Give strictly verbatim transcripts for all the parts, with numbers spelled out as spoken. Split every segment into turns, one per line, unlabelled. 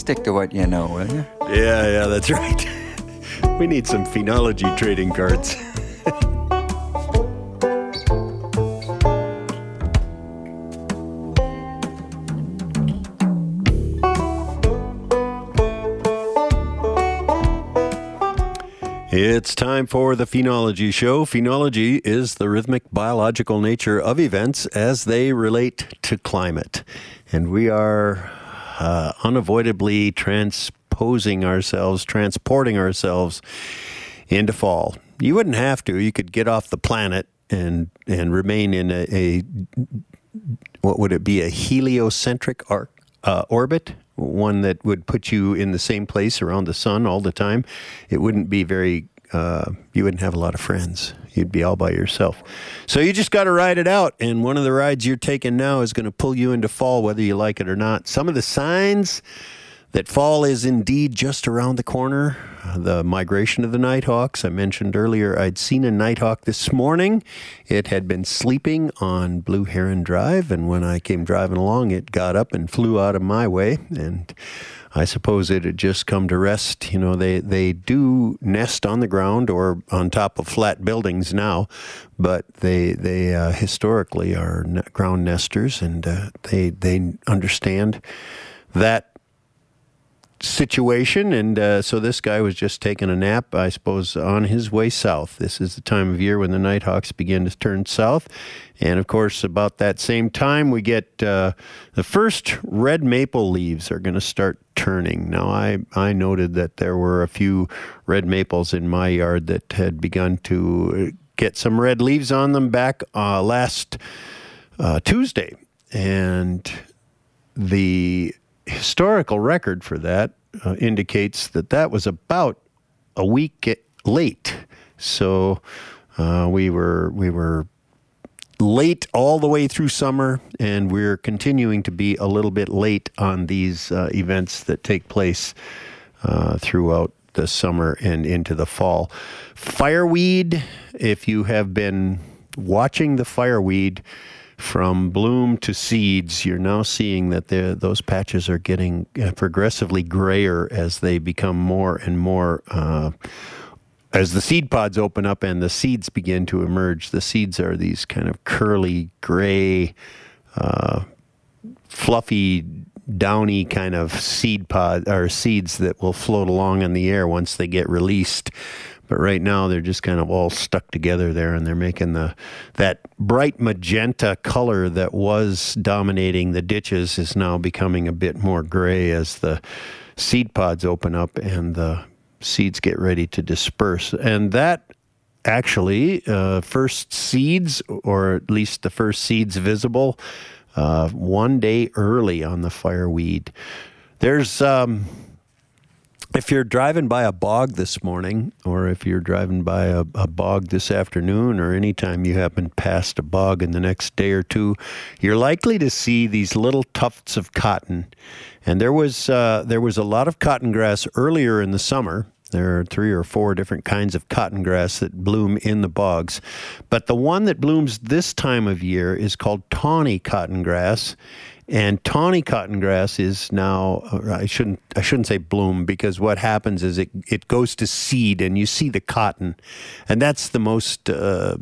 Stick to what you know, will you?
Yeah, yeah, that's right. We need some phenology trading cards. It's time for the Phenology Show. Phenology is the rhythmic biological nature of events as they relate to climate. And we are uh, unavoidably transposing ourselves, transporting ourselves into fall. You wouldn't have to. You could get off the planet and and remain in a, a what would it be, a heliocentric arc, uh, orbit? One that would put you in the same place around the sun all the time. It wouldn't be very, uh, you wouldn't have a lot of friends. You'd be all by yourself. So you just got to ride it out. And one of the rides you're taking now is going to pull you into fall, whether you like it or not. Some of the signs that fall is indeed just around the corner. The migration of the nighthawks. I mentioned earlier I'd seen a nighthawk this morning. It had been sleeping on Blue Heron Drive, and when I came driving along, it got up and flew out of my way, and I suppose it had just come to rest. You know, they, they do nest on the ground or on top of flat buildings now, but they they uh, historically are ne- ground nesters, and uh, they they understand that situation, and uh, so this guy was just taking a nap, I suppose, on his way south. This is the time of year when the nighthawks begin to turn south, and of course about that same time we get uh, the first red maple leaves are going to start turning. Now I, I noted that there were a few red maples in my yard that had begun to get some red leaves on them back uh, last uh, Tuesday, and the historical record for that uh, indicates that that was about a week late. So uh, we were we were late all the way through summer, and we're continuing to be a little bit late on these uh, events that take place uh, throughout the summer and into the fall. Fireweed, if you have been watching the fireweed from bloom to seeds, you're now seeing that those patches are getting progressively grayer as they become more and more, uh, as the seed pods open up and the seeds begin to emerge. The seeds are these kind of curly, gray, uh, fluffy, downy kind of seed pod or seeds that will float along in the air once they get released. But right now they're just kind of all stuck together there, and they're making the that bright magenta color that was dominating the ditches is now becoming a bit more gray as the seed pods open up and the seeds get ready to disperse. And that actually, uh, first seeds, or at least the first seeds visible, uh, one day early on the fireweed. There's... Um, If you're driving by a bog this morning, or if you're driving by a, a bog this afternoon, or anytime you happen past a bog in the next day or two, you're likely to see these little tufts of cotton. And there was uh, there was a lot of cotton grass earlier in the summer. There are three or four different kinds of cotton grass that bloom in the bogs. But the one that blooms this time of year is called tawny cotton grass. And tawny cotton grass is now, I shouldn't I shouldn't say bloom, because what happens is it, it goes to seed and you see the cotton. And that's the most uh,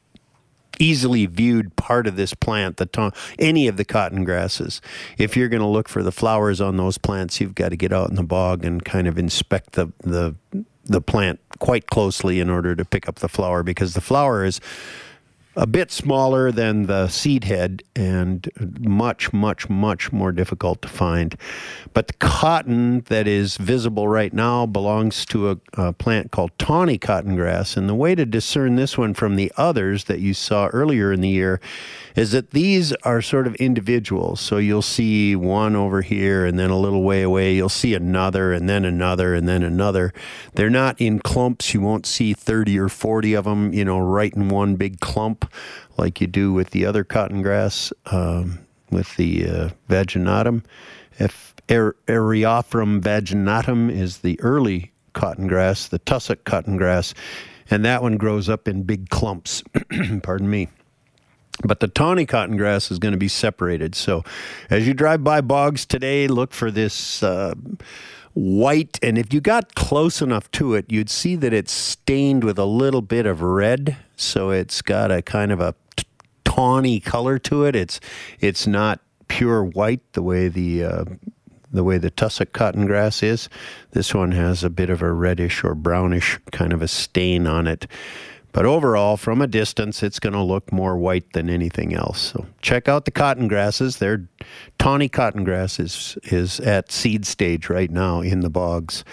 easily viewed part of this plant, the ta- any of the cotton grasses. If you're going to look for the flowers on those plants, you've got to get out in the bog and kind of inspect the, the, the plant quite closely in order to pick up the flower, because the flower is a bit smaller than the seed head and much, much, much more difficult to find. But the cotton that is visible right now belongs to a, a plant called tawny cotton grass. And the way to discern this one from the others that you saw earlier in the year is that these are sort of individuals. So you'll see one over here, and then a little way away, you'll see another, and then another, and then another. They're not in clumps. You won't see thirty or forty of them, you know, right in one big clump like you do with the other cotton grass, um, with the uh, vaginatum. If er, Eriophorum vaginatum is the early cotton grass, the tussock cotton grass, and that one grows up in big clumps. Pardon me. But the tawny cottongrass is going to be separated. So as you drive by bogs today, look for this uh, white. And if you got close enough to it, you'd see that it's stained with a little bit of red. So it's got a kind of a t- tawny color to it. It's it's not pure white the way the uh, the way the tussock cottongrass is. This one has a bit of a reddish or brownish kind of a stain on it. But overall, from a distance, it's going to look more white than anything else. So check out the cotton grasses. Their tawny cottongrass is, is at seed stage right now in the bogs.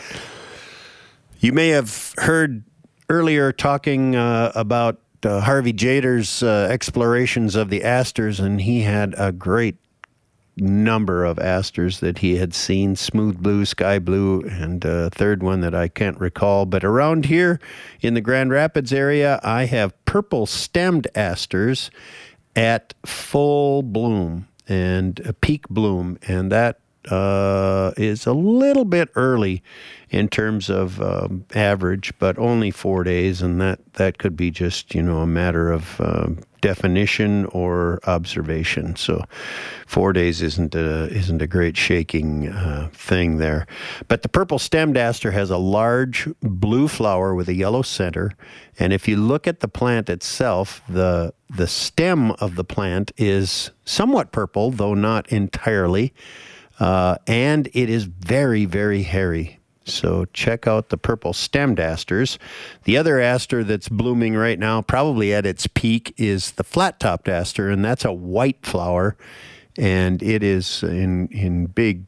You may have heard earlier talking uh, about uh, Harvey Jader's uh, explorations of the asters, and he had a great number of asters that he had seen, smooth blue, sky blue, and a third one that I can't recall. But around here in the Grand Rapids area, I have purple stemmed asters at full bloom and a peak bloom, and that uh, is a little bit early in terms of um, average, but only four days, and that, that could be just, you know, a matter of uh, definition or observation. So four days isn't a, isn't a great shaking uh, thing there. But the purple stemmed aster has a large blue flower with a yellow center, and if you look at the plant itself, the the stem of the plant is somewhat purple, though not entirely, uh, and it is very, very hairy. So check out the purple stemmed asters. The other aster that's blooming right now, probably at its peak, is the flat-topped aster, and that's a white flower, and it is in in big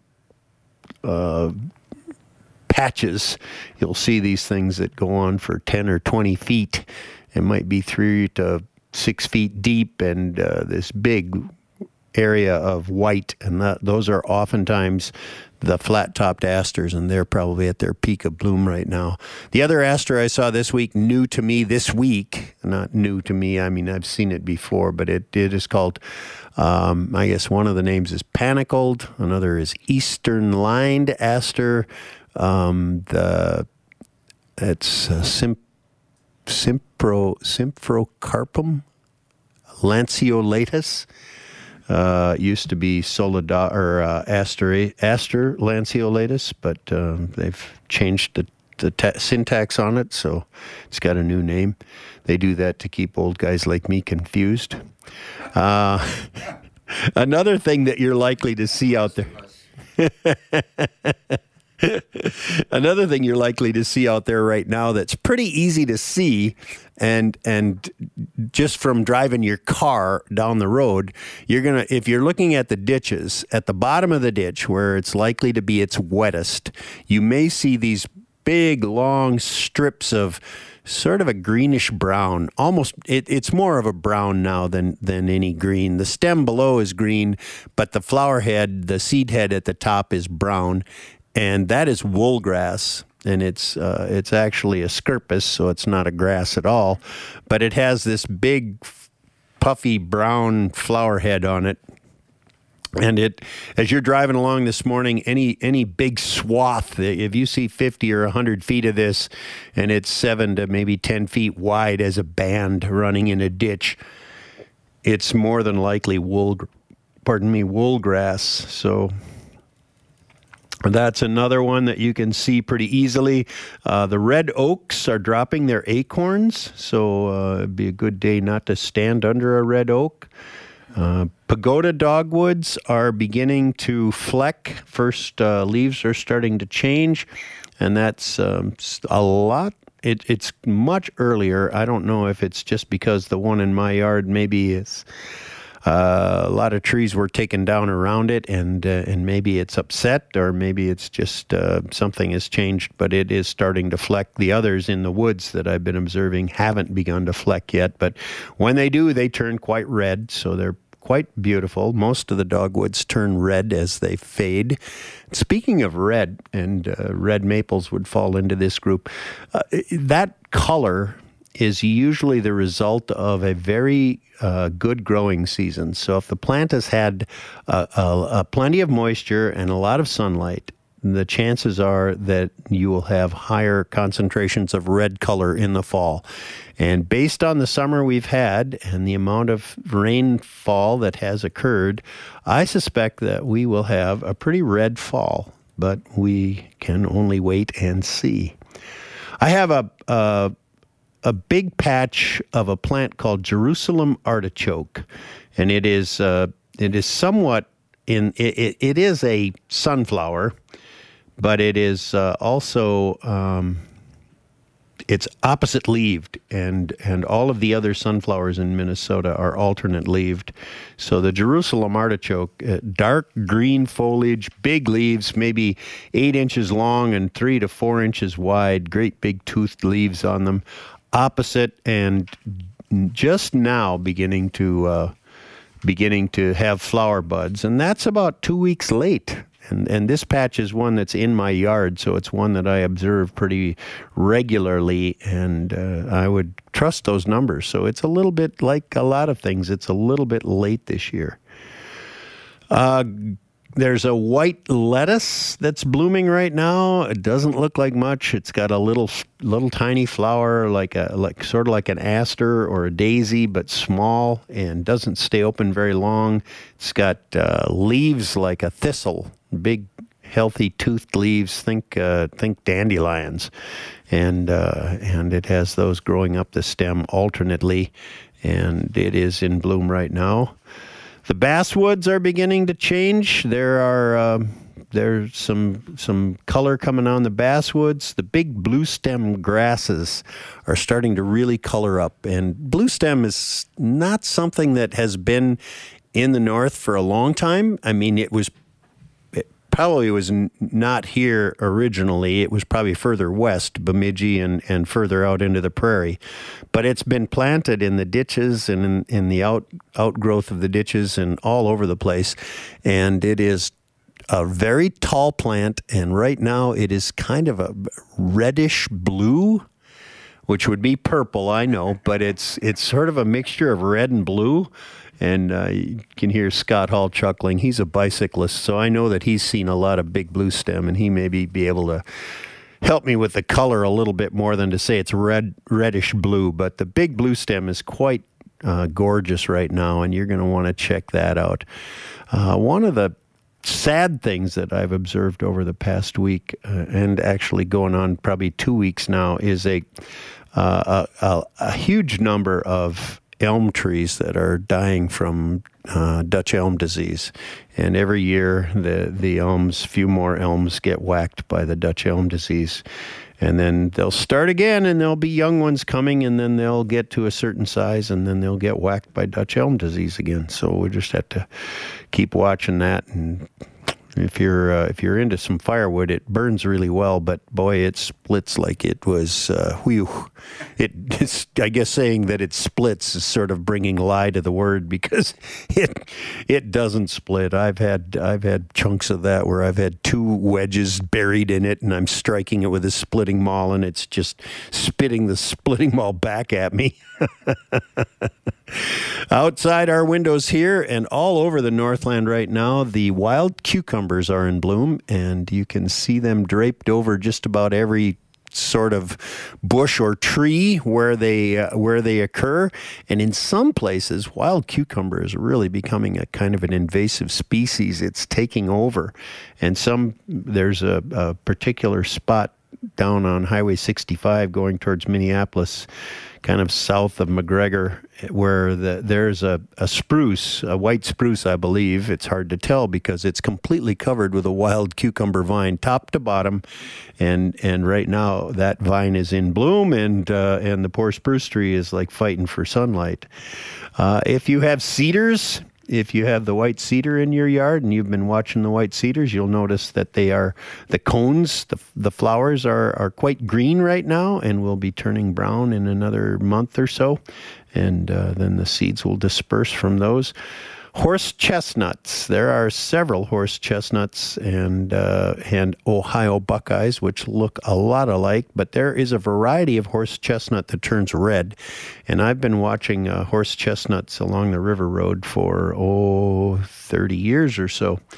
uh, patches. You'll see these things that go on for ten or twenty feet. It might be three to six feet deep, and uh, this big area of white, and that, those are oftentimes the flat-topped asters, and they're probably at their peak of bloom right now. The other aster I saw this week, new to me this week, not new to me, I mean, I've seen it before, but it, it is called, um, I guess one of the names is panicled, another is eastern lined aster. Um, the It's uh, Sim, Simpro, Symphocarpum lanceolatus. Uh, used to be solida or uh, aster aster lanceolatus, but um, they've changed the, the ta- syntax on it, so it's got a new name. They do that to keep old guys like me confused. Uh, another thing that you're likely to see out there. Another thing you're likely to see out there right now that's pretty easy to see, and and just from driving your car down the road, you're gonna, if you're looking at the ditches, at the bottom of the ditch where it's likely to be its wettest, you may see these big long strips of sort of a greenish brown, almost it, it's more of a brown now than than any green. The stem below is green, but the flower head, the seed head at the top is brown. And that is woolgrass, and it's uh, it's actually a scirpus, so it's not a grass at all. But it has this big, puffy brown flower head on it. And it, as you're driving along this morning, any any big swath, if you see fifty or one hundred feet of this, and it's seven to maybe ten feet wide as a band running in a ditch, it's more than likely wool, pardon me, woolgrass. So that's another one that you can see pretty easily. Uh, the red oaks are dropping their acorns, so uh, it'd be a good day not to stand under a red oak. Uh, pagoda dogwoods are beginning to fleck. First uh, leaves are starting to change, and that's um, a lot. It, it's much earlier. I don't know if it's just because the one in my yard maybe is... Uh, a lot of trees were taken down around it, and uh, and maybe it's upset, or maybe it's just uh, something has changed, but it is starting to fleck. The others in the woods that I've been observing haven't begun to fleck yet, but when they do, they turn quite red, so they're quite beautiful. Most of the dogwoods turn red as they fade. Speaking of red, and uh, red maples would fall into this group, uh, that color is usually the result of a very uh, good growing season. So if the plant has had uh, uh, uh, plenty of moisture and a lot of sunlight, the chances are that you will have higher concentrations of red color in the fall. And based on the summer we've had and the amount of rainfall that has occurred, I suspect that we will have a pretty red fall, but we can only wait and see. I have a, a, a big patch of a plant called Jerusalem artichoke, and it is uh, it is somewhat in it, it, it is a sunflower, but it is uh, also um, it's opposite leaved, and and all of the other sunflowers in Minnesota are alternate leaved. So the Jerusalem artichoke, uh, dark green foliage, big leaves, maybe eight inches long and three to four inches wide, great big toothed leaves on them, opposite, and just now beginning to uh, beginning to have flower buds, and that's about two weeks late. And, and this patch is one that's in my yard, so it's one that I observe pretty regularly, and uh, I would trust those numbers. So it's a little bit like a lot of things. It's a little bit late this year. Uh, there's a white lettuce that's blooming right now. It doesn't look like much. It's got a little, little tiny flower, like a like sort of like an aster or a daisy, but small and doesn't stay open very long. It's got uh, leaves like a thistle, big, healthy toothed leaves. Think uh, think dandelions, and uh, and it has those growing up the stem alternately, and it is in bloom right now. The basswoods are beginning to change. There are uh, there's some some color coming on the basswoods. The big blue stem grasses are starting to really color up, and blue stem is not something that has been in the north for a long time. I mean, it was it probably was n- not here originally. It was probably further west, Bemidji, and, and further out into the prairie. But it's been planted in the ditches and in, in the out outgrowth of the ditches and all over the place. And it is a very tall plant, and right now it is kind of a reddish blue, which would be purple, I know, but it's it's sort of a mixture of red and blue. And uh, you can hear Scott Hall chuckling. He's a bicyclist, so I know that he's seen a lot of big blue stem, and he may be, be able to help me with the color a little bit more than to say it's red, reddish blue. But the big blue stem is quite uh, gorgeous right now, and you're going to want to check that out. Uh, one of the sad things that I've observed over the past week, uh, and actually going on probably two weeks now, is a uh, a, a, a huge number of elm trees that are dying from uh, Dutch elm disease. And every year, the, the elms, few more elms get whacked by the Dutch elm disease. And then they'll start again, and there'll be young ones coming, and then they'll get to a certain size, and then they'll get whacked by Dutch elm disease again. So we just have to keep watching that. And if you're uh, if you're into some firewood, it burns really well, but boy, it splits like it was. Uh, whew. It, it's, I guess saying that it splits is sort of bringing lie to the word, because it it doesn't split. I've had I've had chunks of that where I've had two wedges buried in it, and I'm striking it with a splitting maul, and it's just spitting the splitting maul back at me. Outside our windows here and all over the Northland right now, the wild cucumbers are in bloom, and you can see them draped over just about every sort of bush or tree where they uh, where they occur. And in some places, wild cucumber is really becoming a kind of an invasive species. It's taking over. And some there's a, a particular spot down on Highway sixty-five going towards Minneapolis, kind of south of McGregor, where the, there's a, a spruce, a white spruce, I believe. It's hard to tell because it's completely covered with a wild cucumber vine, top to bottom. And and right now that vine is in bloom, and uh, and the poor spruce tree is like fighting for sunlight. Uh, if you have cedars, if you have the white cedar in your yard and you've been watching the white cedars, you'll notice that they are, the cones, the, the flowers are, are quite green right now and will be turning brown in another month or so. And uh, then the seeds will disperse from those. Horse chestnuts. There are several horse chestnuts and uh, and Ohio Buckeyes, which look a lot alike, but there is a variety of horse chestnut that turns red. And I've been watching uh, horse chestnuts along the river road for, oh, thirty years or so.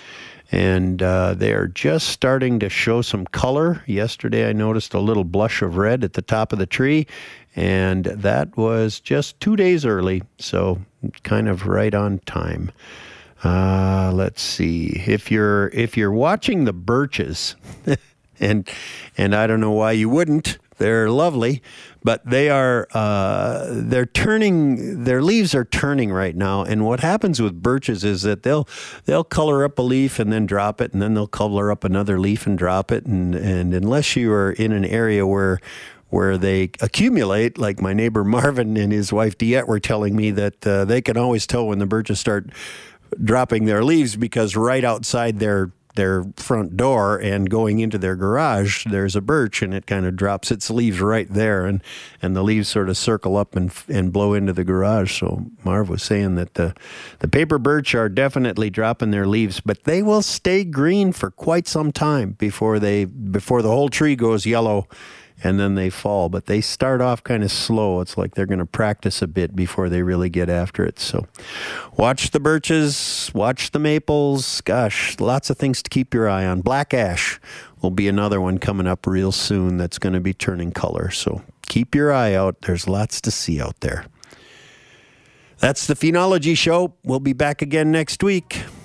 And uh, they are just starting to show some color. Yesterday, I noticed a little blush of red at the top of the tree, and that was just two days early, so kind of right on time. Uh, let's see. If you're if you're watching the birches, and and I don't know why you wouldn't. They're lovely, but they are uh, they're turning. Their leaves are turning right now. And what happens with birches is that they'll they'll color up a leaf and then drop it, and then they'll color up another leaf and drop it. And and unless you are in an area where where they accumulate, like my neighbor Marvin and his wife Diette were telling me that uh, they can always tell when the birches start dropping their leaves, because right outside their their front door and going into their garage, there's a birch, and it kind of drops its leaves right there, and and the leaves sort of circle up and and blow into the garage. So Marv was saying that the the paper birch are definitely dropping their leaves, but they will stay green for quite some time before they before the whole tree goes yellow, and then they fall. But they start off kind of slow. It's like they're going to practice a bit before they really get after it. So watch the birches, watch the maples. Gosh, lots of things to keep your eye on. Black ash will be another one coming up real soon that's going to be turning color. So keep your eye out. There's lots to see out there. That's the Phenology Show. We'll be back again next week.